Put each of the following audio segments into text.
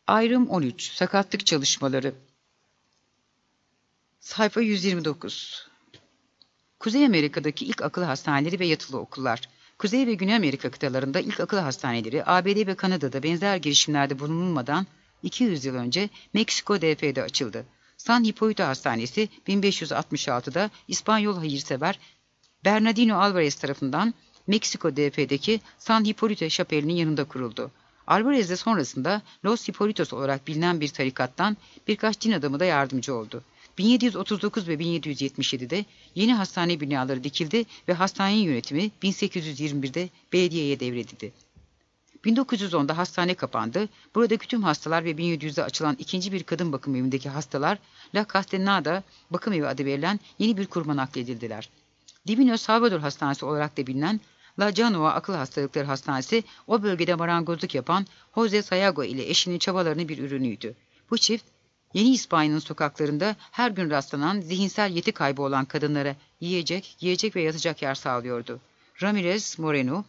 Ayrım 13. Sakatlık çalışmaları. Sayfa 129. Kuzey Amerika'daki ilk akıl hastaneleri ve yatılı okullar. Kuzey ve Güney Amerika kıtalarında ilk akıl hastaneleri ABD ve Kanada'da benzer girişimlerde bulunulmadan 200 yıl önce Meksiko DF'de açıldı. San Hipólito Hastanesi 1566'da İspanyol hayırsever Bernardino Alvarez tarafından Meksiko DF'deki San Hipólito Şapeli'nin yanında kuruldu. Alvarez de sonrasında Los Hipólitos olarak bilinen bir tarikattan birkaç din adamı da yardımcı oldu. 1739 ve 1777'de yeni hastane binaları dikildi ve hastanenin yönetimi 1821'de belediyeye devredildi. 1910'da hastane kapandı. Buradaki tüm hastalar ve 1700'de açılan ikinci bir kadın bakım evindeki hastalar La Castellanada Bakım Evi adı verilen yeni bir kuruma nakledildiler. Divino Salvador Hastanesi olarak da bilinen La Genoa Akıl Hastalıkları Hastanesi o bölgede marangozluk yapan Jose Sayago ile eşinin çabalarının bir ürünüydü. Bu çift Yeni İspanya'nın sokaklarında her gün rastlanan zihinsel yeti kaybı olan kadınlara yiyecek ve yatacak yer sağlıyordu. Ramirez Moreno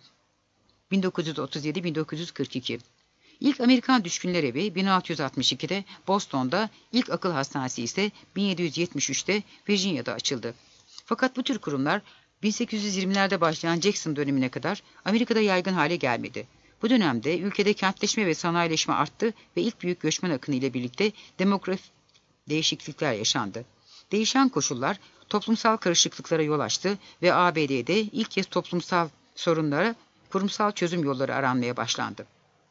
1937-1942. İlk Amerikan Düşkünler Evi 1662'de Boston'da, ilk akıl hastanesi ise 1773'te Virginia'da açıldı. Fakat bu tür kurumlar 1820'lerde başlayan Jackson dönemine kadar Amerika'da yaygın hale gelmedi. Bu dönemde ülkede kentleşme ve sanayileşme arttı ve ilk büyük göçmen akını ile birlikte demografik değişiklikler yaşandı. Değişen koşullar toplumsal karışıklıklara yol açtı ve ABD'de ilk kez toplumsal sorunlara kurumsal çözüm yolları aranmaya başlandı.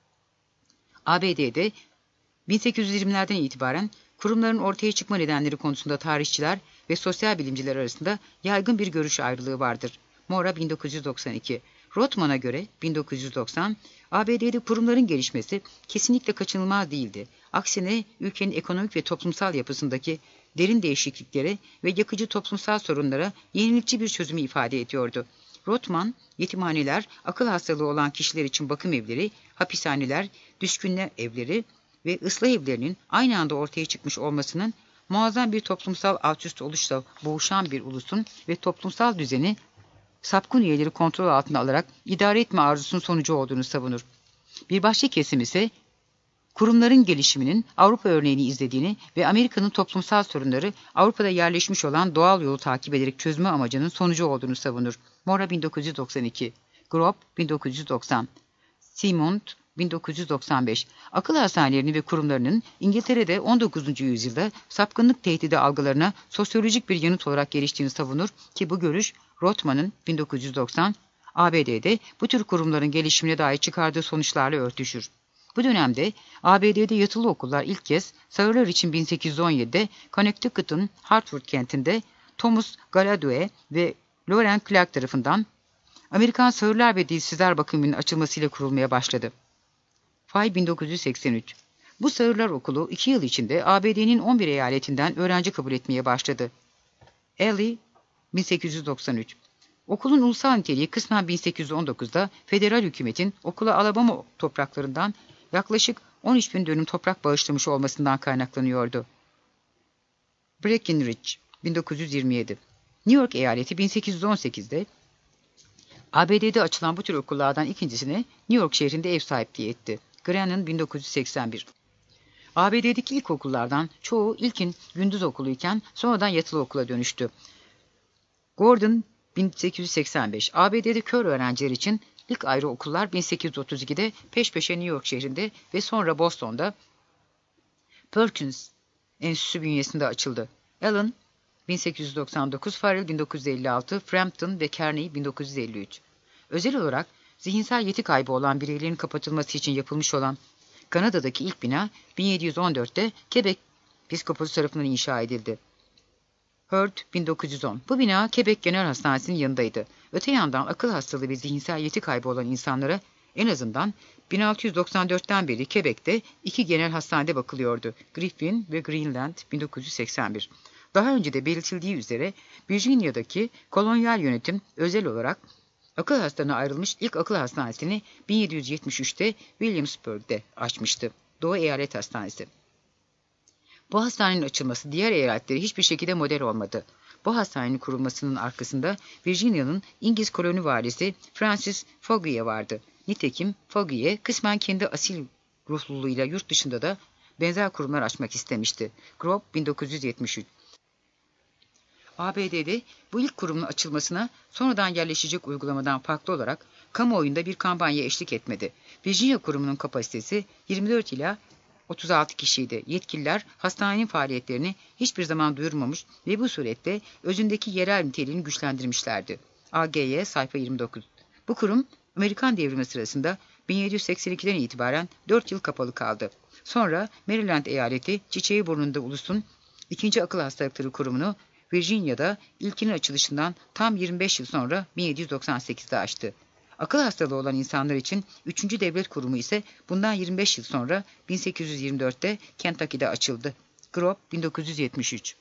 ABD'de 1820'lerden itibaren kurumların ortaya çıkma nedenleri konusunda tarihçiler ve sosyal bilimciler arasında yaygın bir görüş ayrılığı vardır. Mora 1992. Rothman'a göre 1990, ABD'de kurumların gelişmesi kesinlikle kaçınılmaz değildi. Aksine ülkenin ekonomik ve toplumsal yapısındaki derin değişikliklere ve yakıcı toplumsal sorunlara yenilikçi bir çözümü ifade ediyordu. Rothman, yetimhaneler, akıl hastalığı olan kişiler için bakım evleri, hapishaneler, düşkünler evleri ve ıslah evlerinin aynı anda ortaya çıkmış olmasının muazzam bir toplumsal altüst oluşla boğuşan bir ulusun ve toplumsal düzeni sapkın üyeleri kontrol altına alarak idare etme arzusunun sonucu olduğunu savunur. Bir başka kesim ise kurumların gelişiminin Avrupa örneğini izlediğini ve Amerika'nın toplumsal sorunları Avrupa'da yerleşmiş olan doğal yolu takip ederek çözme amacının sonucu olduğunu savunur. Mora 1992, Grob 1990, Simond 1995. Akıl hastanelerinin ve kurumlarının İngiltere'de 19. yüzyılda sapkınlık tehdidi algılarına sosyolojik bir yanıt olarak geliştiğini savunur ki bu görüş Rothman'ın 1990 ABD'de bu tür kurumların gelişimine dair çıkardığı sonuçlarla örtüşür. Bu dönemde ABD'de yatılı okullar ilk kez sağırlar için 1817'de Connecticut'un Hartford kentinde Thomas Gallaudet ve Lauren Clark tarafından Amerikan Sağırlar ve Dilsizler Bakımı'nın açılmasıyla kurulmaya başladı. Fay 1983. Bu sağırlar okulu 2 yıl içinde ABD'nin 11 eyaletinden öğrenci kabul etmeye başladı. Ely 1893. Okulun ulusal niteliği kısmen 1819'da federal hükümetin okula Alabama topraklarından yaklaşık 13.000 dönüm toprak bağışlamış olmasından kaynaklanıyordu. Breckinridge 1927. New York eyaleti 1818'de ABD'de açılan bu tür okullardan ikincisini New York şehrinde ev sahipliği etti. Grannon 1981. ABD'deki ilk okullardan çoğu ilkin gündüz okuluyken sonradan yatılı okula dönüştü. Gordon 1885. ABD'de kör öğrenciler için ilk ayrı okullar 1832'de peş peşe New York şehrinde ve sonra Boston'da Perkins Enstitüsü bünyesinde açıldı. Allen 1899, Farrell 1956, Frampton ve Kearney 1953. Özel olarak zihinsel yeti kaybı olan bireylerin kapatılması için yapılmış olan Kanada'daki ilk bina 1714'te Quebec Piskoposu tarafından inşa edildi. Heard 1910. Bu bina Quebec Genel Hastanesi'nin yanındaydı. Öte yandan akıl hastalığı ve zihinsel yeti kaybı olan insanlara en azından 1694'ten beri Quebec'te 2 genel hastanede bakılıyordu. Griffin ve Greenland 1981. Daha önce de belirtildiği üzere Virginia'daki kolonyal yönetim özel olarak akıl hastalarına ayrılmış ilk akıl hastanesini 1773'te Williamsburg'de açmıştı. Doğu Eyalet Hastanesi. Bu hastanenin açılması diğer eyaletlere hiçbir şekilde model olmadı. Bu hastanenin kurulmasının arkasında Virginia'nın İngiliz koloni valisi Francis Fogarty vardı. Nitekim Fogarty kısmen kendi asil ruhluluğuyla yurt dışında da benzer kurumlar açmak istemişti. Grove 1973. ABD'de bu ilk kurumun açılmasına sonradan yerleşecek uygulamadan farklı olarak kamuoyunda bir kampanya eşlik etmedi. Virginia kurumunun kapasitesi 24 ila 36 kişiydi. Yetkililer hastanenin faaliyetlerini hiçbir zaman duyurmamış ve bu surette özündeki yerel niteliğini güçlendirmişlerdi. AGY sayfa 29. Bu kurum Amerikan devrimi sırasında 1782'den itibaren 4 yıl kapalı kaldı. Sonra Maryland eyaleti Çiçeğiburnunda ulusun ikinci akıl hastalıkları kurumunu Virginia'da ilkinin açılışından tam 25 yıl sonra 1798'de açtı. Akıl hastalığı olan insanlar için 3. devlet kurumu ise bundan 25 yıl sonra 1824'te Kentucky'de açıldı. Grove 1973.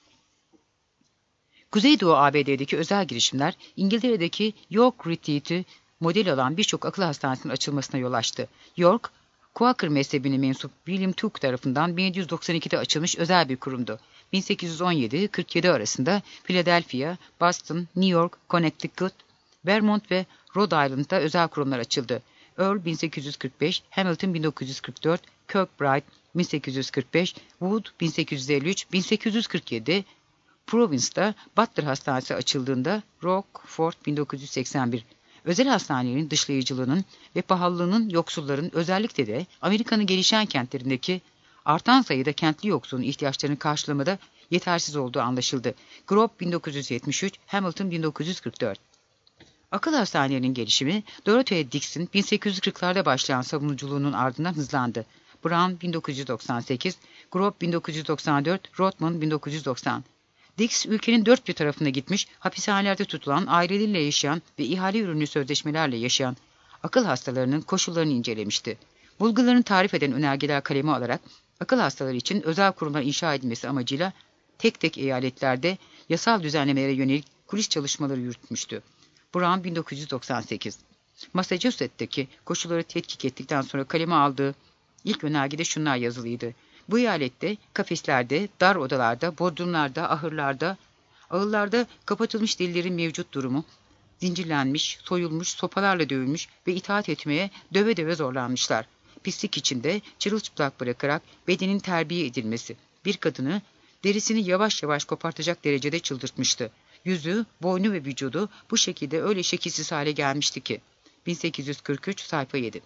Kuzeydoğu ABD'deki özel girişimler İngiltere'deki York Retreat'i model alan birçok akıl hastanesinin açılmasına yol açtı. York, Quaker mezhebine mensup William Tuke tarafından 1792'de açılmış özel bir kurumdu. 1817-47 arasında Philadelphia, Boston, New York, Connecticut, Vermont ve Rhode Island'da özel kurumlar açıldı. Earl 1845, Hamilton 1944, Kirkbride 1845, Wood 1853, 1847, Provincetown Butler Hastanesi açıldığında Rockford 1981. Özel hastanelerin dışlayıcılığının ve pahalılığının yoksulların özellikle de Amerika'nın gelişen kentlerindeki artan sayıda kentli yoksulun ihtiyaçlarını karşılamada yetersiz olduğu anlaşıldı. Grove 1973, Hamilton 1944. Akıl hastanelerinin gelişimi Dorothy Dix'in 1840'larda başlayan savunuculuğunun ardından hızlandı. Brown 1998, Grove 1994, Rothman 1990. Dix, ülkenin dört bir tarafına gitmiş, hapishanelerde tutulan, aileleriyle yaşayan ve ihale ürünlü sözleşmelerle yaşayan akıl hastalarının koşullarını incelemişti. Bulgularını tarif eden önergeler kaleme alarak akıl hastaları için özel kurumlar inşa edilmesi amacıyla tek tek eyaletlerde yasal düzenlemelere yönelik kulis çalışmaları yürütmüştü. Brown 1998. Massachusetts'teki koşulları tetkik ettikten sonra kaleme aldığı ilk önergede şunlar yazılıydı. Bu eyalette kafeslerde, dar odalarda, bodrumlarda, ahırlarda, ağıllarda kapatılmış delilerin mevcut durumu, zincirlenmiş, soyulmuş, sopalarla dövülmüş ve itaat etmeye döve döve zorlanmışlar. Pislik içinde çırılçıplak bırakarak bedenin terbiye edilmesi, bir kadını derisini yavaş yavaş kopartacak derecede çıldırtmıştı. Yüzü, boynu ve vücudu bu şekilde öyle şekilsiz hale gelmişti ki. 1843 sayfa 7.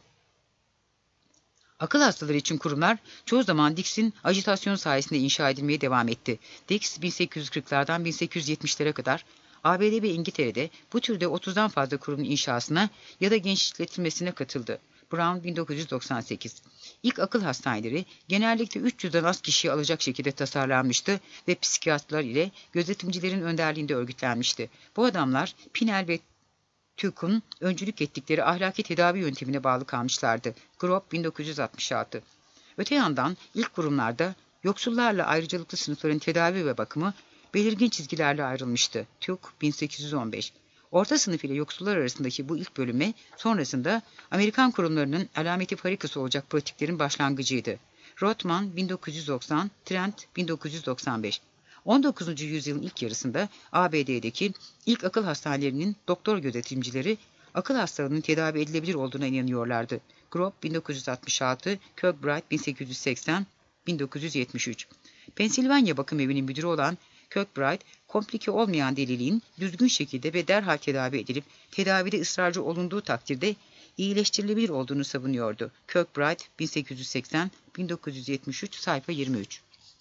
Akıl hastaları için kurumlar çoğu zaman Dix'in ajitasyon sayesinde inşa edilmeye devam etti. Dix 1840'lardan 1870'lere kadar ABD ve İngiltere'de bu türde 30'dan fazla kurumun inşasına ya da genişletilmesine katıldı. Brown 1998. İlk akıl hastaneleri genellikle 300'den az kişiyi alacak şekilde tasarlanmıştı ve psikiyatrlar ile gözetimcilerin önderliğinde örgütlenmişti. Bu adamlar Pinel ve Tuke'un öncülük ettikleri ahlaki tedavi yöntemine bağlı kalmışlardı. Grove 1966. Öte yandan ilk kurumlarda yoksullarla ayrıcalıklı sınıfların tedavi ve bakımı belirgin çizgilerle ayrılmıştı. Tuke 1815. Orta sınıf ile yoksullar arasındaki bu ilk bölünme sonrasında Amerikan kurumlarının alameti farikası olacak pratiklerin başlangıcıydı. Rothman 1990, Trent 1995. 19. yüzyılın ilk yarısında ABD'deki ilk akıl hastanelerinin doktor gözetimcileri akıl hastalığının tedavi edilebilir olduğuna inanıyorlardı. Grove 1966, Kirkbride 1880, 1973. Pensilvanya Bakım Evi'nin müdürü olan Kirkbride, komplike olmayan deliliğin düzgün şekilde ve derhal tedavi edilip tedavide ısrarcı olunduğu takdirde iyileştirilebilir olduğunu savunuyordu. Kirkbride 1880, 1973 sayfa 23.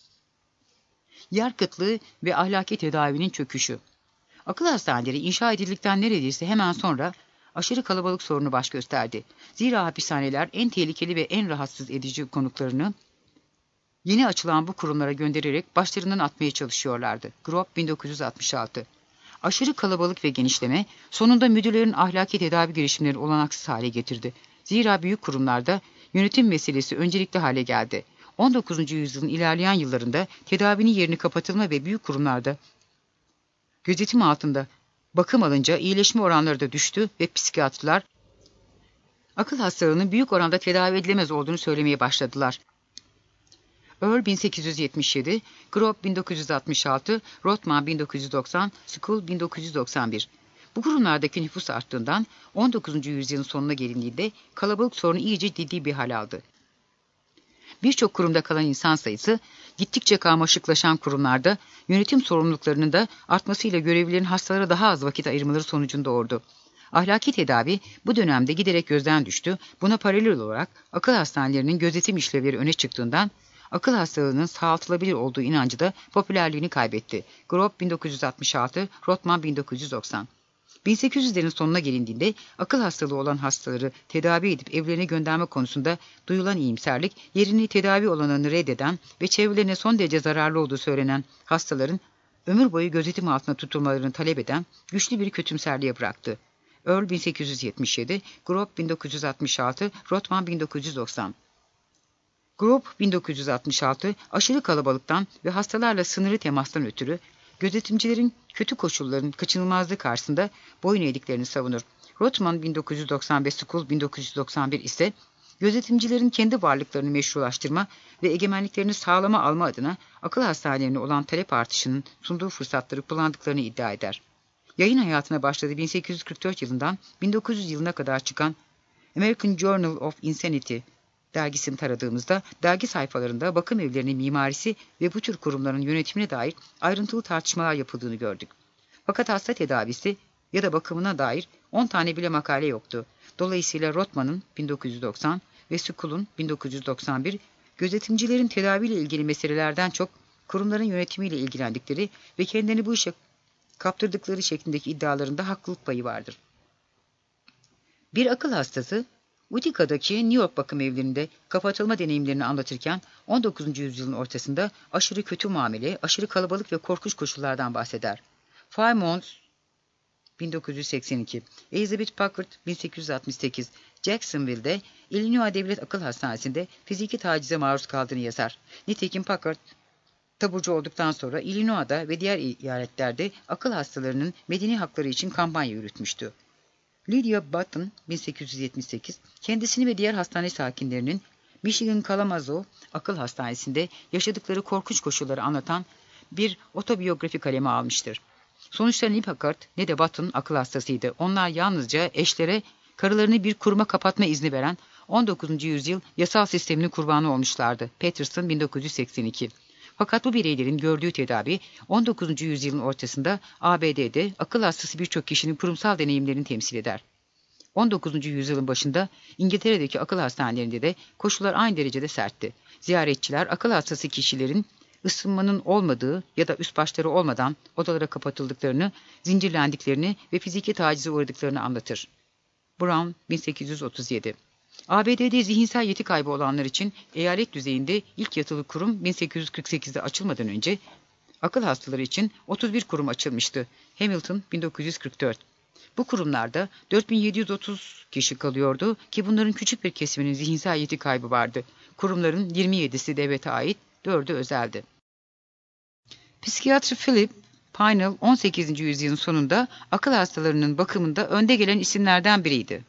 Yer kıtlığı ve ahlaki tedavinin çöküşü. Akıl hastaneleri inşa edildikten neredeyse hemen sonra aşırı kalabalık sorunu baş gösterdi. Zira hapishaneler en tehlikeli ve en rahatsız edici konuklarını yeni açılan bu kurumlara göndererek başlarından atmaya çalışıyorlardı. Grove 1966. Aşırı kalabalık ve genişleme sonunda müdürlerin ahlaki tedavi girişimleri olanaksız hale getirdi. Zira büyük kurumlarda yönetim meselesi öncelikli hale geldi. 19. yüzyılın ilerleyen yıllarında tedavinin yerini kapatılma ve büyük kurumlarda gözetim altında bakım alınca iyileşme oranları da düştü ve psikiyatrlar akıl hastalığının büyük oranda tedavi edilemez olduğunu söylemeye başladılar. Earl 1877, Grove 1966, Rothman 1990, School 1991. Bu kurumlardaki nüfus arttığından 19. yüzyılın sonuna gelindiğinde kalabalık sorunu iyice ciddi bir hal aldı. Birçok kurumda kalan insan sayısı, gittikçe karmaşıklaşan kurumlarda yönetim sorumluluklarının da artmasıyla görevlilerin hastalara daha az vakit ayırmaları sonucunu doğurdu. Ahlaki tedavi bu dönemde giderek gözden düştü. Buna paralel olarak akıl hastanelerinin gözetim işlevleri öne çıktığından akıl hastalığının sağaltılabilir olduğu inancı da popülerliğini kaybetti. Grob 1966, Rothman 1990. 1800'lerin sonuna gelindiğinde akıl hastalığı olan hastaları tedavi edip evlerine gönderme konusunda duyulan iyimserlik, yerini tedavi olanlarını reddeden ve çevrelerine son derece zararlı olduğu söylenen hastaların ömür boyu gözetim altında tutulmalarını talep eden güçlü bir kötümserliğe bıraktı. Earl 1877, Grob 1966, Rothman 1990. Grob 1966, aşırı kalabalıktan ve hastalarla sınırlı temastan ötürü gözetimcilerin kötü koşulların kaçınılmazlığı karşısında boyun eğdiklerini savunur. Rothman 1990 ve School 1991 ise gözetimcilerin kendi varlıklarını meşrulaştırma ve egemenliklerini sağlama alma adına akıl hastanelerine olan talep artışının sunduğu fırsatları kullandıklarını iddia eder. Yayın hayatına başladığı 1844 yılından 1900 yılına kadar çıkan American Journal of Insanity dergisini taradığımızda dergi sayfalarında bakım evlerinin mimarisi ve bu tür kurumların yönetimine dair ayrıntılı tartışmalar yapıldığını gördük. Fakat hasta tedavisi ya da bakımına dair 10 tane bile makale yoktu. Dolayısıyla Rothman'ın 1990 ve School'un 1991 gözetimcilerin tedaviyle ilgili meselelerden çok kurumların yönetimiyle ilgilendikleri ve kendilerini bu işe kaptırdıkları şeklindeki iddialarında haklılık payı vardır. Bir akıl hastası Utica'daki New York bakım evlerinde kapatılma deneyimlerini anlatırken 19. yüzyılın ortasında aşırı kötü muamele, aşırı kalabalık ve korkunç koşullardan bahseder. Fairmont 1982, Elizabeth Packard 1868, Jacksonville'de Illinois Devlet Akıl Hastanesi'nde fiziki tacize maruz kaldığını yazar. Nitekim Packard taburcu olduktan sonra Illinois'da ve diğer eyaletlerde akıl hastalarının medeni hakları için kampanya yürütmüştü. Lydia Button 1878 kendisini ve diğer hastane sakinlerinin Michigan Kalamazoo Akıl Hastanesi'nde yaşadıkları korkunç koşulları anlatan bir otobiyografi kaleme almıştır. Sonuçta ne Packard ne de Button akıl hastasıydı. Onlar yalnızca eşlere karılarını bir kuruma kapatma izni veren 19. yüzyıl yasal sisteminin kurbanı olmuşlardı. Patterson 1982. Fakat bu bireylerin gördüğü tedavi 19. yüzyılın ortasında ABD'de akıl hastası birçok kişinin kurumsal deneyimlerini temsil eder. 19. yüzyılın başında İngiltere'deki akıl hastanelerinde de koşullar aynı derecede sertti. Ziyaretçiler akıl hastası kişilerin ısınmanın olmadığı ya da üst başları olmadan odalara kapatıldıklarını, zincirlendiklerini ve fiziki tacize uğradıklarını anlatır. Brown 1837. ABD'de zihinsel yeti kaybı olanlar için eyalet düzeyinde ilk yatılı kurum 1848'de açılmadan önce akıl hastaları için 31 kurum açılmıştı. Hamilton 1944. Bu kurumlarda 4730 kişi kalıyordu ki bunların küçük bir kesiminin zihinsel yeti kaybı vardı. Kurumların 27'si devlete ait, 4'ü özeldi. Psikiyatr Philip Pinel 18. yüzyılın sonunda akıl hastalarının bakımında önde gelen isimlerden biriydi.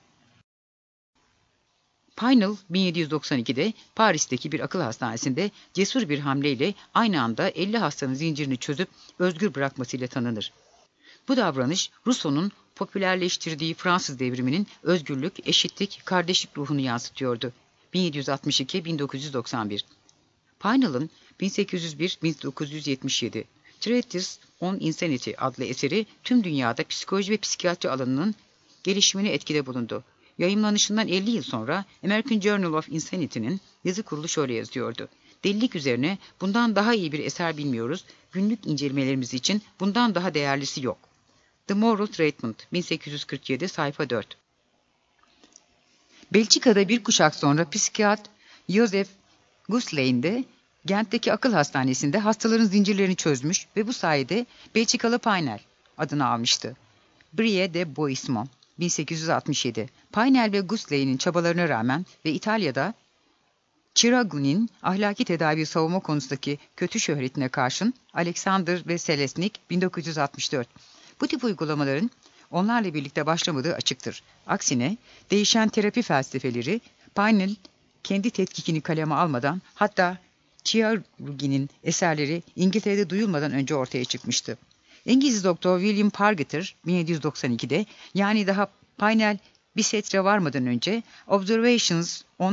Pinel 1792'de Paris'teki bir akıl hastanesinde cesur bir hamleyle aynı anda 50 hastanın zincirini çözüp özgür bırakmasıyla tanınır. Bu davranış Rousseau'nun popülerleştirdiği Fransız devriminin özgürlük, eşitlik, kardeşlik ruhunu yansıtıyordu. 1762-1991. Pinel'ın 1801-1977 Treatise on Insanity adlı eseri tüm dünyada psikoloji ve psikiyatri alanının gelişimine etkide bulundu. Yayımlanışından 50 yıl sonra American Journal of Insanity'nin yazı kurulu şöyle yazıyordu. Delilik üzerine bundan daha iyi bir eser bilmiyoruz, günlük incelemelerimiz için bundan daha değerlisi yok. The Moral Treatment 1847 sayfa 4. Belçika'da bir kuşak sonra psikiyatr Joseph Guslein Gent'teki akıl hastanesinde hastaların zincirlerini çözmüş ve bu sayede Belçikalı Pinel adını almıştı. Brie de Boismont 1867. Pinel ve Guslein'in çabalarına rağmen ve İtalya'da Chiragu'nin ahlaki tedavi savunma konusundaki kötü şöhretine karşın Alexander ve Selesnik 1964. Bu tip uygulamaların onlarla birlikte başlamadığı açıktır. Aksine değişen terapi felsefeleri Pinel kendi tetkikini kaleme almadan hatta Chiragu'nin eserleri İngiltere'de duyulmadan önce ortaya çıkmıştı. İngiliz doktor William Pargeter 1792'de yani daha Pinel bisetre varmadan önce Observations on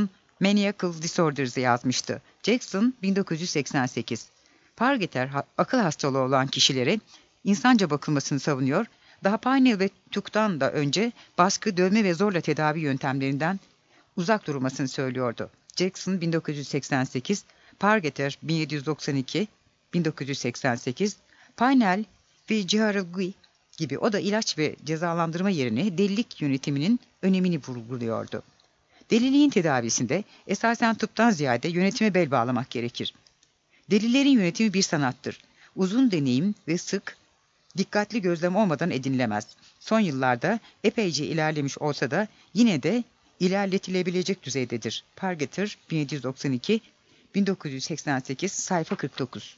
Maniacal Disorders'ı yazmıştı. Jackson 1988. Pargeter akıl hastalığı olan kişilere insanca bakılmasını savunuyor. Daha Pinel ve Tuck'tan da önce baskı, dövme ve zorla tedavi yöntemlerinden uzak durulmasını söylüyordu. Jackson 1988, Pargeter 1792, 1988, Pinel ve Ciharagui gibi o da ilaç ve cezalandırma yerine delilik yönetiminin önemini vurguluyordu. Deliliğin tedavisinde esasen tıptan ziyade yönetime bel bağlamak gerekir. Delilerin yönetimi bir sanattır. Uzun deneyim ve sık, dikkatli gözlem olmadan edinilemez. Son yıllarda epeyce ilerlemiş olsa da yine de ilerletilebilecek düzeydedir. Pargeter 1792, 1988, sayfa 49.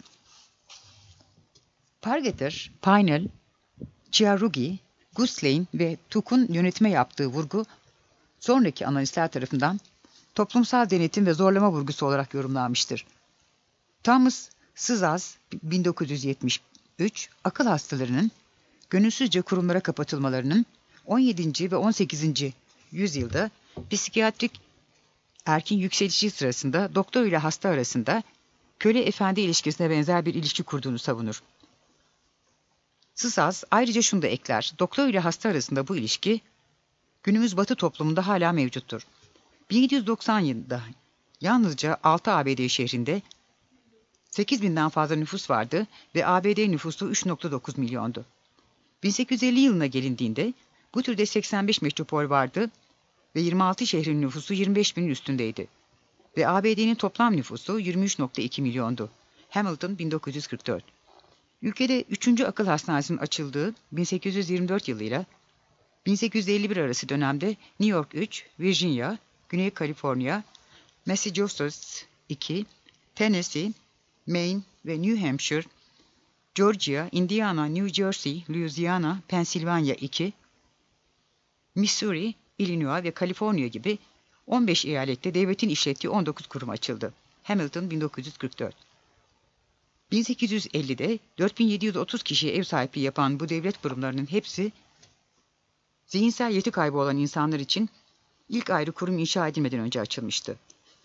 Pargeter, Pinel, Ciharugui, Guslein ve Tuck'un yönetime yaptığı vurgu, sonraki analistler tarafından toplumsal denetim ve zorlama vurgusu olarak yorumlanmıştır. Thomas Szasz 1973, akıl hastalarının gönülsüzce kurumlara kapatılmalarının 17. ve 18. yüzyılda psikiyatrik erkin yükselişi sırasında doktor ile hasta arasında köle-efendi ilişkisine benzer bir ilişki kurduğunu savunur. Szasz ayrıca şunu da ekler, doktor ile hasta arasında bu ilişki günümüz Batı toplumunda hala mevcuttur. 1790 yılında yalnızca 6 ABD şehrinde 8.000'den fazla nüfus vardı ve ABD nüfusu 3,9 milyondu. 1850 yılına gelindiğinde bu türde 85 metropol vardı ve 26 şehrin nüfusu 25.000'in üstündeydi. Ve ABD'nin toplam nüfusu 23,2 milyondu. Hamilton 1944. Ülkede 3. akıl hastanesinin açıldığı 1824 yılıyla 1851 arası dönemde New York 3, Virginia, Güney Kaliforniya, Massachusetts 2, Tennessee, Maine ve New Hampshire, Georgia, Indiana, New Jersey, Louisiana, Pensilvanya 2, Missouri, Illinois ve Kaliforniya gibi 15 eyalette devletin işlettiği 19 kurum açıldı. Hamilton 1944. 1850'de 4730 kişiye ev sahipliği yapan bu devlet kurumlarının hepsi zihinsel yeti kaybı olan insanlar için ilk ayrı kurum inşa edilmeden önce açılmıştı.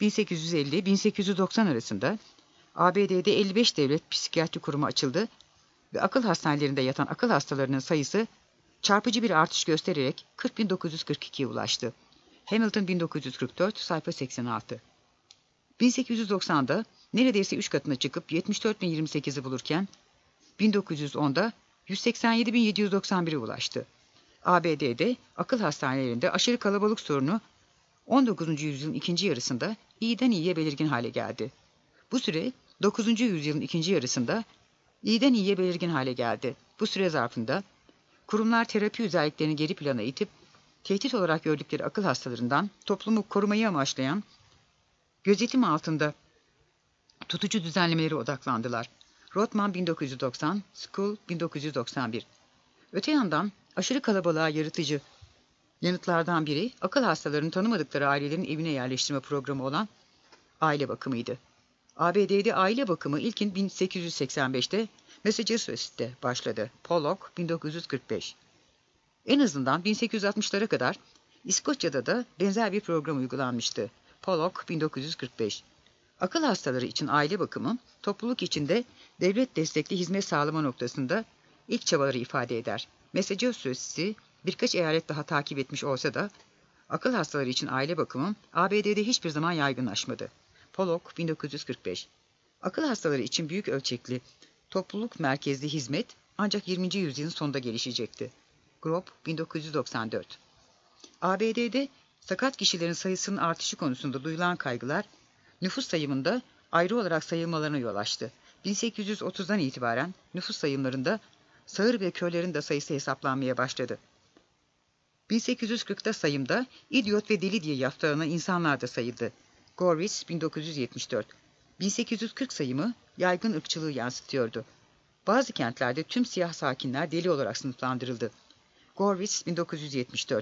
1850-1890 arasında ABD'de 55 devlet psikiyatri kurumu açıldı ve akıl hastanelerinde yatan akıl hastalarının sayısı çarpıcı bir artış göstererek 40.942'ye ulaştı. Hamilton 1944, sayfa 86. 1890'da neredeyse 3 katına çıkıp 74.028'i bulurken 1910'da 187.791'e ulaştı. ABD'de akıl hastanelerinde aşırı kalabalık sorunu 19. yüzyılın ikinci yarısında iyiden iyiye belirgin hale geldi. Bu süre 9. yüzyılın ikinci yarısında iyiden iyiye belirgin hale geldi. Bu süre zarfında kurumlar terapi özelliklerini geri plana itip tehdit olarak gördükleri akıl hastalarından toplumu korumayı amaçlayan gözetim altında tutucu düzenlemelere odaklandılar. Rothman 1990, School 1991. Öte yandan aşırı kalabalığa yaratıcı yanıtlardan biri akıl hastalarını tanımadıkları ailelerin evine yerleştirme programı olan aile bakımıydı. ABD'de aile bakımı ilkin 1885'te Massachusetts'te başladı. Pollock 1945. En azından 1860'lara kadar İskoçya'da da benzer bir program uygulanmıştı. Pollock 1945. Akıl hastaları için aile bakımı topluluk içinde devlet destekli hizmet sağlama noktasında ilk çabaları ifade eder. Massachusetts'i birkaç eyalet daha takip etmiş olsa da akıl hastaları için aile bakımı ABD'de hiçbir zaman yaygınlaşmadı. Pollock 1945. Akıl hastaları için büyük ölçekli topluluk merkezli hizmet ancak 20. yüzyılın sonunda gelişecekti. Grob 1994. ABD'de sakat kişilerin sayısının artışı konusunda duyulan kaygılar nüfus sayımında ayrı olarak sayılmalarına yol açtı. 1830'dan itibaren nüfus sayımlarında sağır ve körlerin de sayısı hesaplanmaya başladı. 1840'da sayımda idiot ve deli diye yaftalanan insanlar da sayıldı. Gorwitz 1974. 1840 sayımı yaygın ırkçılığı yansıtıyordu. Bazı kentlerde tüm siyah sakinler deli olarak sınıflandırıldı. Gorwitz 1974.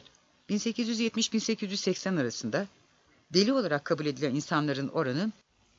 1870-1880 arasında deli olarak kabul edilen insanların oranı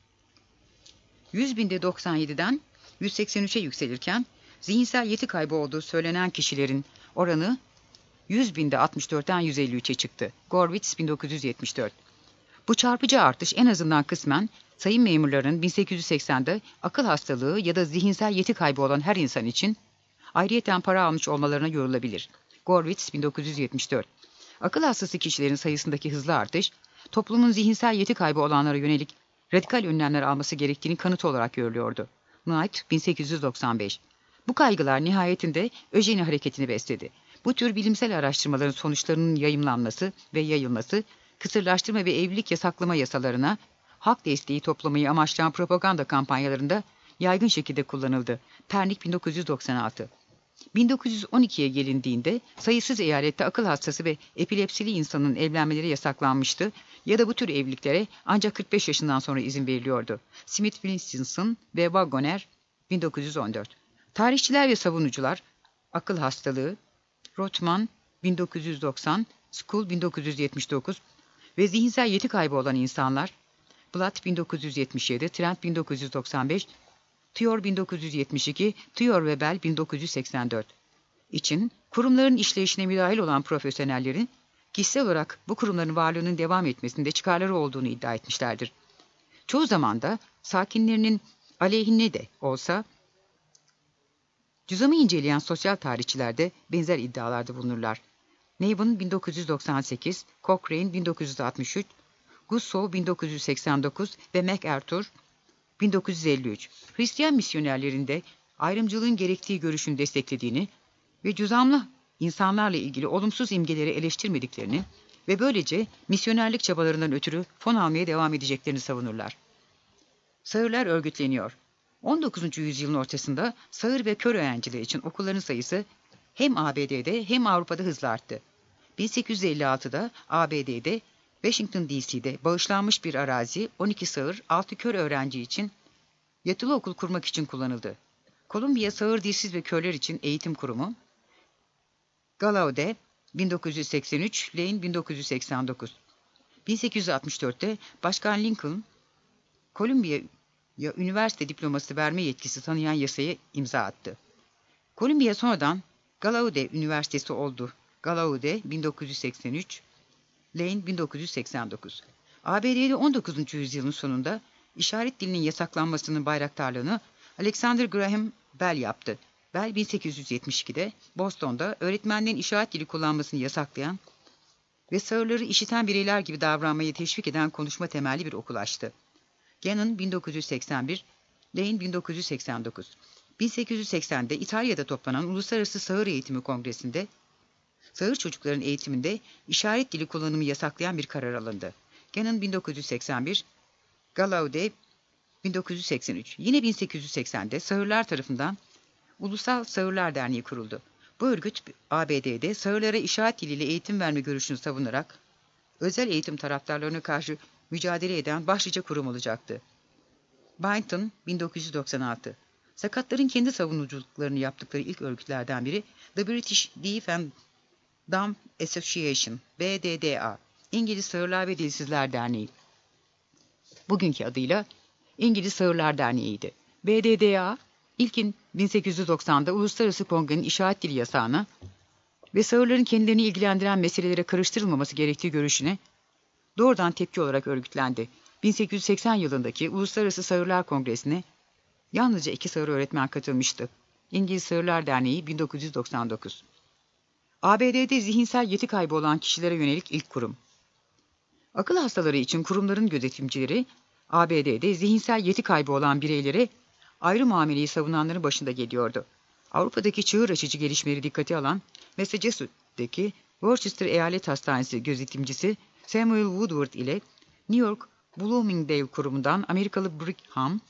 100.000'de 97'den 183'e yükselirken zihinsel yeti kaybı olduğu söylenen kişilerin oranı 100.000'de 64'ten 153'e çıktı. Gorwitz 1974. Bu çarpıcı artış en azından kısmen sayın memurların 1880'de akıl hastalığı ya da zihinsel yeti kaybı olan her insan için ayrıyeten para almış olmalarına yorulabilir. Gorwitz 1974. Akıl hastası kişilerin sayısındaki hızlı artış, toplumun zihinsel yeti kaybı olanlara yönelik radikal önlemler alması gerektiğini kanıtı olarak görülüyordu. Knight 1895. Bu kaygılar nihayetinde Öjeni hareketini besledi. Bu tür bilimsel araştırmaların sonuçlarının yayımlanması ve yayılması, kısırlaştırma ve evlilik yasaklama yasalarına, halk desteği toplamayı amaçlayan propaganda kampanyalarında yaygın şekilde kullanıldı. Pernik 1996. 1912'ye gelindiğinde sayısız eyalette akıl hastası ve epilepsili insanın evlenmeleri yasaklanmıştı ya da bu tür evliliklere ancak 45 yaşından sonra izin veriliyordu. Smith Wilkinson ve Wagoner 1914. Tarihçiler ve savunucular, akıl hastalığı, Rothman 1990, School 1979 ve zihinsel yeti kaybı olan insanlar, Blatt 1977, Trent 1995, Thior 1972, Thior ve Bell 1984 için kurumların işleyişine müdahil olan profesyonellerin kişisel olarak bu kurumların varlığının devam etmesinde çıkarları olduğunu iddia etmişlerdir. Çoğu zaman da sakinlerinin aleyhine de olsa cüzamı inceleyen sosyal tarihçiler de benzer iddialarda bulunurlar. Navin 1998, Cochrane 1963, Gussow 1989 ve MacArthur 1953, Hristiyan misyonerlerinde ayrımcılığın gerektiği görüşünü desteklediğini ve cüzamlı insanlarla ilgili olumsuz imgeleri eleştirmediklerini ve böylece misyonerlik çabalarından ötürü fon almaya devam edeceklerini savunurlar. Sağırlar örgütleniyor. 19. yüzyılın ortasında sağır ve kör öğrenciler için okulların sayısı hem ABD'de hem Avrupa'da hızla arttı. 1856'da ABD'de Washington DC'de bağışlanmış bir arazi 12 sağır, 6 kör öğrenci için yatılı okul kurmak için kullanıldı. Kolumbiya Sağır Dilsiz ve Körler için Eğitim Kurumu, Gallaudet 1983, Lane 1989. 1864'te Başkan Lincoln, Kolumbiya'ya üniversite diploması verme yetkisi tanıyan yasaya imza attı. Kolumbiya sonradan Gallaudet Üniversitesi oldu. Gallaudet 1983, Lane 1989. ABD'de 19. yüzyılın sonunda işaret dilinin yasaklanmasının bayraktarlığını Alexander Graham Bell yaptı. Bell 1872'de Boston'da öğretmenlerin işaret dili kullanmasını yasaklayan ve sağırları işiten bireyler gibi davranmayı teşvik eden konuşma temelli bir okul açtı. Gannon 1981, Lane 1989. 1880'de İtalya'da toplanan Uluslararası Sağır Eğitimi Kongresi'nde sağır çocukların eğitiminde işaret dili kullanımı yasaklayan bir karar alındı. Gannon 1981, Gallaudet 1983. Yine 1880'de sağırlar tarafından Ulusal Sağırlar Derneği kuruldu. Bu örgüt ABD'de sağırlara işaret diliyle eğitim verme görüşünü savunarak özel eğitim taraftarlarına karşı mücadele eden başlıca kurum olacaktı. Boynton 1996. Sakatların kendi savunuculuklarını yaptıkları ilk örgütlerden biri The British Deaf and Dumb Association, BDDA, İngiliz Sağırlar ve Dilsizler Derneği. Bugünkü adıyla İngiliz Sağırlar Derneği'ydi. BDDA, ilkin 1890'da Uluslararası Kongre'nin işaret dili yasağına ve sağırların kendilerini ilgilendiren meselelere karıştırılmaması gerektiği görüşüne doğrudan tepki olarak örgütlendi. 1880 yılındaki Uluslararası Sağırlar Kongresi'ne yalnızca 2 sağır öğretmen katılmıştı. İngiliz Sağırlar Derneği 1999. ABD'de zihinsel yeti kaybı olan kişilere yönelik ilk kurum. Akıl hastaları için kurumların gözetimcileri, ABD'de zihinsel yeti kaybı olan bireylere ayrı muameleyi savunanların başında geliyordu. Avrupa'daki çığır açıcı gelişmeleri dikkate alan Massachusetts'teki Worcester Eyalet Hastanesi gözetimcisi Samuel Woodward ile New York Bloomingdale Kurumu'ndan Amerikalı Brigham,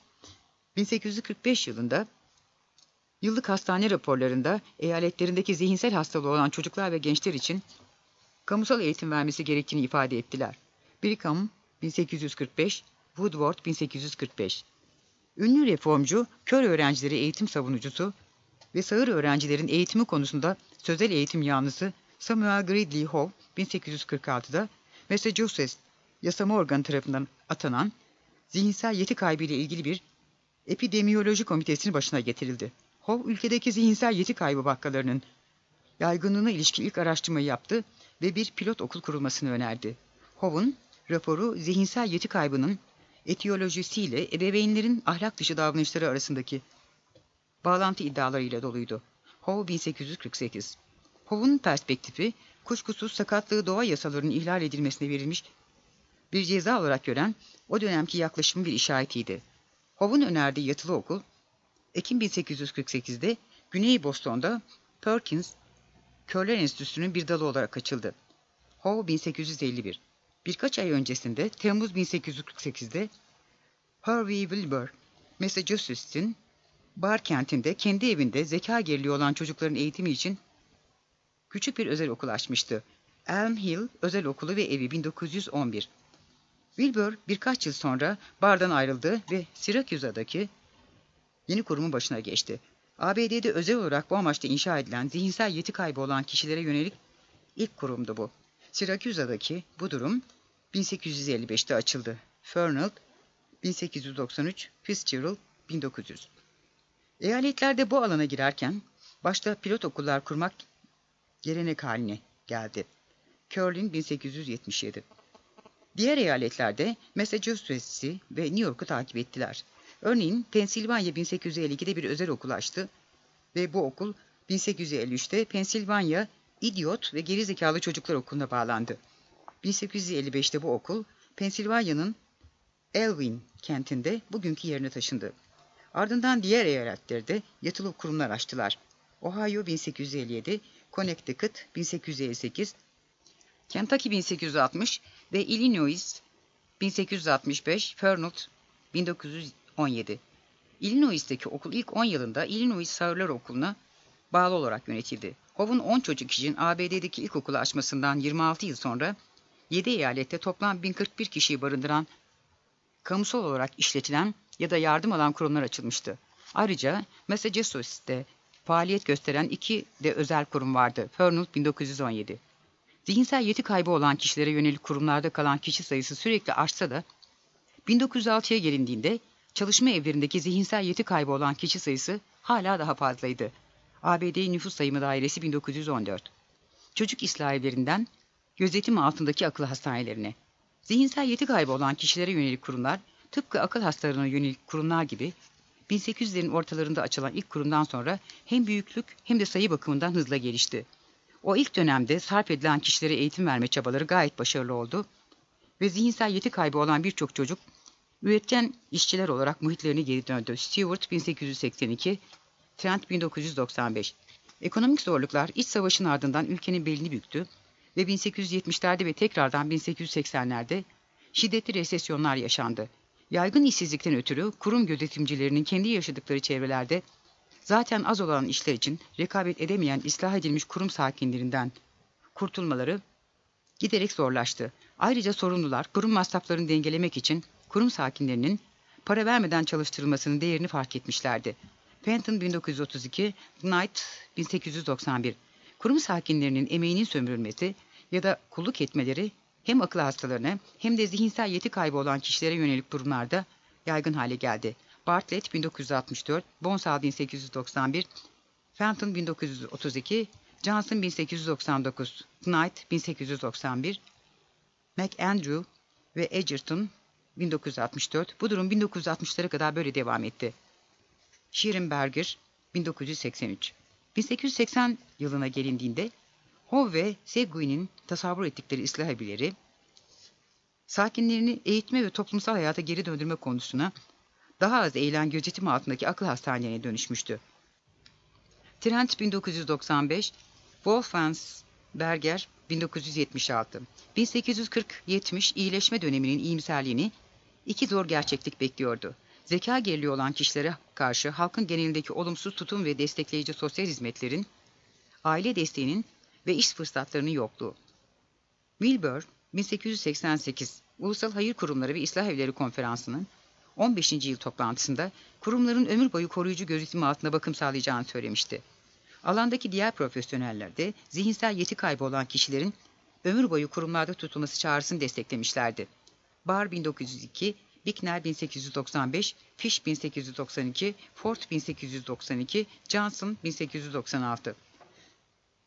1845 yılında yıllık hastane raporlarında eyaletlerindeki zihinsel hastalığı olan çocuklar ve gençler için kamusal eğitim vermesi gerektiğini ifade ettiler. Brigham 1845, Woodward 1845. Ünlü reformcu, kör öğrencileri eğitim savunucusu ve sağır öğrencilerin eğitimi konusunda sözel eğitim yanlısı Samuel Gridley Howe 1846'da Massachusetts Yasama Organı tarafından atanan zihinsel yeti kaybı ile ilgili bir epidemiyoloji komitesinin başına getirildi. Howe, ülkedeki zihinsel yeti kaybı vakalarının yaygınlığına ilişkin ilk araştırmayı yaptı ve bir pilot okul kurulmasını önerdi. Howe'un raporu zihinsel yeti kaybının etiyolojisiyle ebeveynlerin ahlak dışı davranışları arasındaki bağlantı iddialarıyla doluydu. Howe 1848. Howe'un perspektifi, kuşkusuz sakatlığı doğa yasalarının ihlal edilmesine verilmiş bir ceza olarak gören o dönemki yaklaşımın bir işaretiydi. Howe'un önerdiği yatılı okul, Ekim 1848'de Güney Boston'da Perkins Körler Enstitüsü'nün bir dalı olarak açıldı. Howe 1851. Birkaç ay öncesinde Temmuz 1848'de Harvey Wilbur, Massachusetts'in Bar kentinde kendi evinde zeka geriliği olan çocukların eğitimi için küçük bir özel okul açmıştı. Elm Hill Özel Okulu ve Evi 1911. Wilbur birkaç yıl sonra Bar'dan ayrıldı ve Syracuse'daki yeni kurumun başına geçti. ABD'de özel olarak bu amaçla inşa edilen zihinsel yeti kaybı olan kişilere yönelik ilk kurumdu bu. Syracuse'daki bu durum 1855'te açıldı. Fernald 1893, Fitzgerald 1900. Eyaletlerde bu alana girerken başta pilot okullar kurmak gelenek haline geldi. Curlin 1877. Diğer eyaletlerde Massachusetts'i ve New York'u takip ettiler. Örneğin Pensilvanya 1852'de bir özel okul açtı ve bu okul 1853'te Pensilvanya İdiot ve Gerizekalı Çocuklar Okulu'na bağlandı. 1855'te bu okul Pensilvanya'nın Elwyn kentinde bugünkü yerine taşındı. Ardından diğer eyaletlerde yatılı kurumlar açtılar. Ohio 1857, Connecticut 1858, Kentucky 1860 ve Illinois 1865, Fernald 1917. Illinois'teki okul ilk 10 yılında Illinois Sağırlar Okulu'na bağlı olarak yönetildi. Howe'un 10 çocuk için ABD'deki ilkokulu açmasından 26 yıl sonra 7 eyalette toplam 1041 kişiyi barındıran, kamusal olarak işletilen ya da yardım alan kurumlar açılmıştı. Ayrıca Massachusetts'te faaliyet gösteren 2 de özel kurum vardı. Fernald 1917. Zihinsel yeti kaybı olan kişilere yönelik kurumlarda kalan kişi sayısı sürekli artsa da 1906'ya gelindiğinde çalışma evlerindeki zihinsel yeti kaybı olan kişi sayısı hala daha fazlaydı. ABD Nüfus Sayımı Dairesi 1914. Çocuk ıslah evlerinden gözetim altındaki akıl hastanelerine. Zihinsel yeti kaybı olan kişilere yönelik kurumlar, tıpkı akıl hastalarına yönelik kurumlar gibi 1800'lerin ortalarında açılan ilk kurumdan sonra hem büyüklük hem de sayı bakımından hızla gelişti. O ilk dönemde sarf edilen kişilere eğitim verme çabaları gayet başarılı oldu ve zihinsel yeti kaybı olan birçok çocuk üretken işçiler olarak muhitlerine geri döndü. Stewart 1882, Trent 1995. Ekonomik zorluklar iç savaşın ardından ülkenin belini büktü ve 1870'lerde ve tekrardan 1880'lerde şiddetli resesyonlar yaşandı. Yaygın işsizlikten ötürü kurum gözetimcilerinin kendi yaşadıkları çevrelerde zaten az olan işler için rekabet edemeyen ıslah edilmiş kurum sakinlerinden kurtulmaları giderek zorlaştı. Ayrıca sorumlular kurum masraflarını dengelemek için kurum sakinlerinin para vermeden çalıştırılmasının değerini fark etmişlerdi. Fenton 1932, Knight 1891. Kurum sakinlerinin emeğinin sömürülmesi ya da kulluk etmeleri hem akıl hastalarına hem de zihinsel yeti kaybı olan kişilere yönelik durumlarda yaygın hale geldi. Bartlett 1964, Bonsall 1891, Fenton 1932, Johnson 1899, Knight 1891, McAndrew ve Edgerton 1964. Bu durum 1960'lara kadar böyle devam etti. Schierenberger 1983. 1880 yılına gelindiğinde Howe ve Seguin'in tasavvur ettikleri ıslah evleri, sakinlerini eğitme ve toplumsal hayata geri döndürme konusuna daha az eğilen gözetim altındaki akıl hastanelerine dönüşmüştü. Trent 1995, Wolfensberger 1976. 1840-70 iyileşme döneminin iyimserliğini iki zor gerçeklik bekliyordu. Zeka geriliği olan kişilere karşı halkın genelindeki olumsuz tutum ve destekleyici sosyal hizmetlerin, aile desteğinin ve iş fırsatlarının yokluğu. Wilbur, 1888, Ulusal Hayır Kurumları ve İslah Evleri Konferansı'nın 15. yıl toplantısında kurumların ömür boyu koruyucu gözetimi altında bakım sağlayacağını söylemişti. Alandaki diğer profesyoneller de zihinsel yeti kaybı olan kişilerin ömür boyu kurumlarda tutulması çağrısını desteklemişlerdi. Barr 1902, Bicknell 1895, Fish 1892, Ford 1892, Johnson 1896.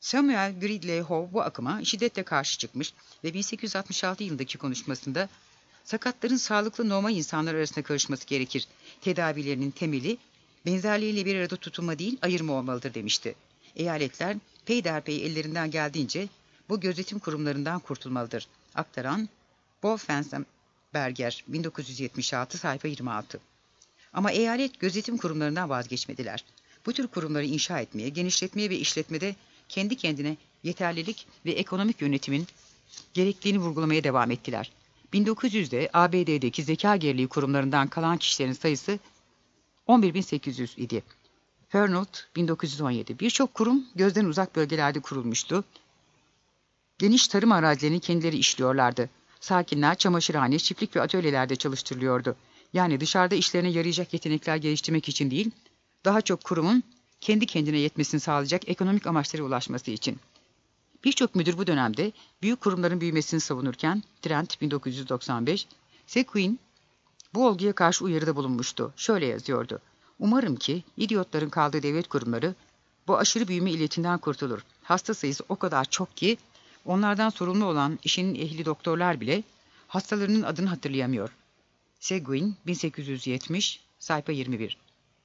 Samuel Gridley Howe bu akıma şiddetle karşı çıkmış ve 1866 yılındaki konuşmasında sakatların sağlıklı normal insanlar arasında karışması gerekir. Tedavilerinin temeli benzerliğiyle bir arada tutulma değil ayırma olmalıdır demişti. Eyaletler peyderpey ellerinden geldiğince bu gözetim kurumlarından kurtulmalıdır. Aktaran Bo Fensenberger 1976 sayfa 26. Ama eyalet gözetim kurumlarından vazgeçmediler. Bu tür kurumları inşa etmeye, genişletmeye ve işletmede kendi kendine yeterlilik ve ekonomik yönetimin gerektiğini vurgulamaya devam ettiler. 1900'de ABD'deki zeka geriliği kurumlarından kalan kişilerin sayısı 11.800 idi. Fernald 1917. Birçok kurum gözden uzak bölgelerde kurulmuştu. Geniş tarım arazilerini kendileri işliyorlardı. Sakinler çamaşırhane, çiftlik ve atölyelerde çalıştırılıyordu. Yani dışarıda işlerine yarayacak yetenekler geliştirmek için değil, daha çok kurumun kendi kendine yetmesini sağlayacak ekonomik amaçlara ulaşması için. Birçok müdür bu dönemde büyük kurumların büyümesini savunurken, Trent 1995, Seguin bu olguya karşı uyarıda bulunmuştu. Şöyle yazıyordu: "Umarım ki idiotların kaldığı devlet kurumları bu aşırı büyüme illetinden kurtulur. Hasta sayısı o kadar çok ki onlardan sorumlu olan işinin ehli doktorlar bile hastalarının adını hatırlayamıyor." Seguin 1870 sayfa 21.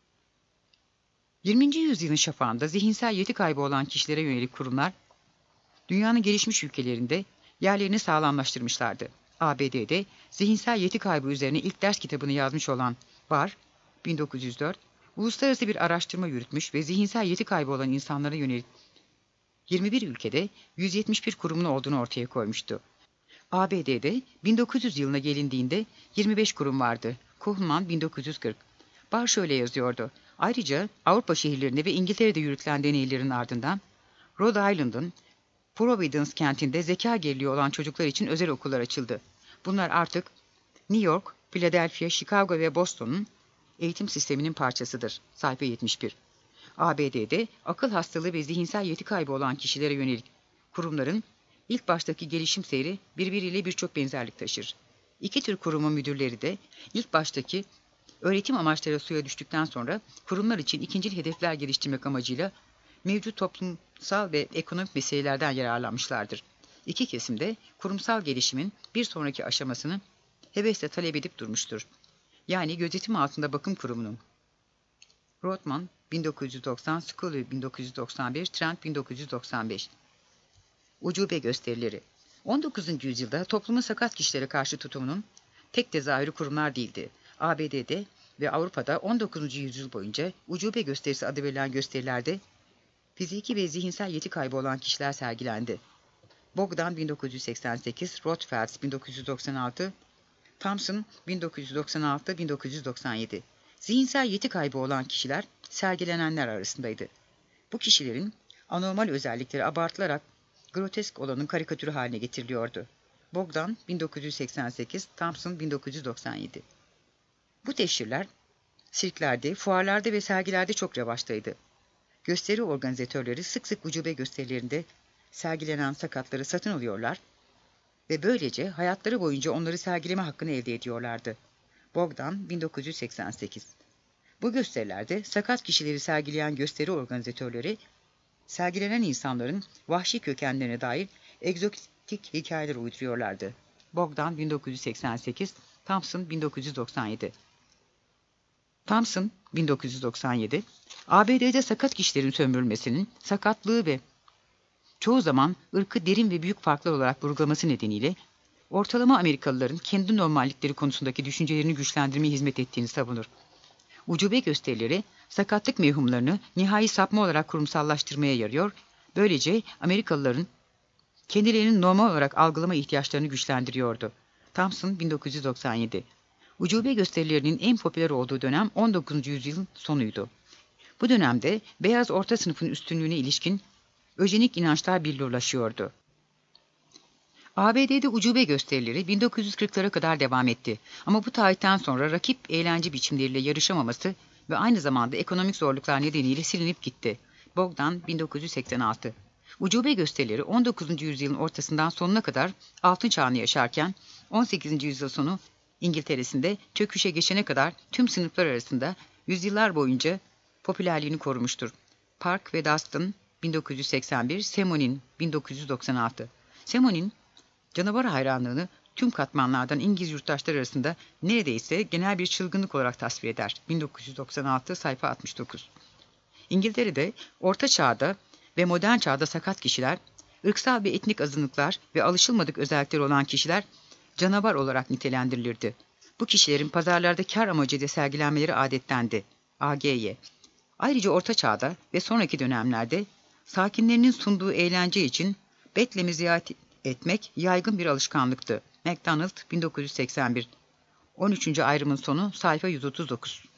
20. yüzyılın şafağında zihinsel yeti kaybı olan kişilere yönelik kurumlar dünyanın gelişmiş ülkelerinde yerlerini sağlamlaştırmışlardı. ABD'de zihinsel yeti kaybı üzerine ilk ders kitabını yazmış olan Barr 1904, uluslararası bir araştırma yürütmüş ve zihinsel yeti kaybı olan insanlara yönelik 21 ülkede 171 kurumun olduğunu ortaya koymuştu. ABD'de 1900 yılına gelindiğinde 25 kurum vardı. Kuhlman 1940. Barr şöyle yazıyordu: "Ayrıca Avrupa şehirlerinde ve İngiltere'de yürütülen deneylerin ardından Rhode Island'ın Providence kentinde zeka geriliği olan çocuklar için özel okullar açıldı. Bunlar artık New York, Philadelphia, Chicago ve Boston'un eğitim sisteminin parçasıdır." Sayfa 71. ABD'de akıl hastalığı ve zihinsel yeti kaybı olan kişilere yönelik kurumların ilk baştaki gelişim seyri birbiriyle birçok benzerlik taşır. İki tür kurumun müdürleri de ilk baştaki öğretim amaçları suya düştükten sonra kurumlar için ikincil hedefler geliştirmek amacıyla mevcut toplumsal ve ekonomik meselelerden yararlanmışlardır. İki kesim de kurumsal gelişimin bir sonraki aşamasını hevesle talep edip durmuştur. Yani gözetim altında bakım kurumunun. Rothman 1990, Scully 1991, Trent 1995. Ucube gösterileri. 19. yüzyılda toplumun sakat kişilere karşı tutumunun tek tezahürü kurumlar değildi. ABD'de ve Avrupa'da 19. yüzyıl boyunca ucube gösterisi adı verilen gösterilerde fiziki ve zihinsel yeti kaybı olan kişiler sergilendi. Bogdan 1988, Rothfeld 1996, Thompson 1996-1997. Zihinsel yeti kaybı olan kişiler sergilenenler arasındaydı. Bu kişilerin anormal özellikleri abartılarak grotesk olanın karikatürü haline getiriliyordu. Bogdan 1988, Thompson 1997. Bu teşhirler sirklerde, fuarlarda ve sergilerde çok revaçtaydı. Gösteri organizatörleri sık sık ucube gösterilerinde sergilenen sakatları satın alıyorlar ve böylece hayatları boyunca onları sergileme hakkını elde ediyorlardı. Bogdan 1988. Bu gösterilerde sakat kişileri sergileyen gösteri organizatörleri sergilenen insanların vahşi kökenlerine dair egzotik hikayeler uyduruyorlardı. Bogdan 1988, Thompson 1997. Thompson 1997, ABD'de sakat kişilerin sömürülmesinin sakatlığı ve çoğu zaman ırkı derin ve büyük farklar olarak vurgulaması nedeniyle ortalama Amerikalıların kendi normallikleri konusundaki düşüncelerini güçlendirmeye hizmet ettiğini savunur. Ucube gösterileri sakatlık mevhumlarını nihai sapma olarak kurumsallaştırmaya yarıyor, böylece Amerikalıların kendilerinin normal olarak algılama ihtiyaçlarını güçlendiriyordu. Thompson 1997. Ucube gösterilerinin en popüler olduğu dönem 19. yüzyılın sonuydu. Bu dönemde beyaz orta sınıfın üstünlüğüne ilişkin öjenik inançlar billurlaşıyordu. ABD'de ucube gösterileri 1940'lara kadar devam etti. Ama bu tarihten sonra rakip eğlence biçimleriyle yarışamaması ve aynı zamanda ekonomik zorluklar nedeniyle silinip gitti. Bogdan 1986. Ucube gösterileri 19. yüzyılın ortasından sonuna kadar altın çağını yaşarken 18. yüzyıl sonu İngiltere'sinde çöküşe geçene kadar tüm sınıflar arasında yüzyıllar boyunca popülerliğini korumuştur. Park ve Dustin 1981, Semonin 1996. Semonin, canavar hayranlığını tüm katmanlardan İngiliz yurttaşlar arasında neredeyse genel bir çılgınlık olarak tasvir eder. 1996, sayfa 69. İngiltere'de Orta Çağ'da ve Modern Çağ'da sakat kişiler, ırksal ve etnik azınlıklar ve alışılmadık özellikleri olan kişiler canavar olarak nitelendirilirdi. Bu kişilerin pazarlarda kar amacıyla sergilenmeleri adettendi. AGY. Ayrıca Orta Çağ'da ve sonraki dönemlerde sakinlerinin sunduğu eğlence için Betlem'i ziyaret etmek yaygın bir alışkanlıktı. MacDonald 1981. 13. ayrımın sonu sayfa 139.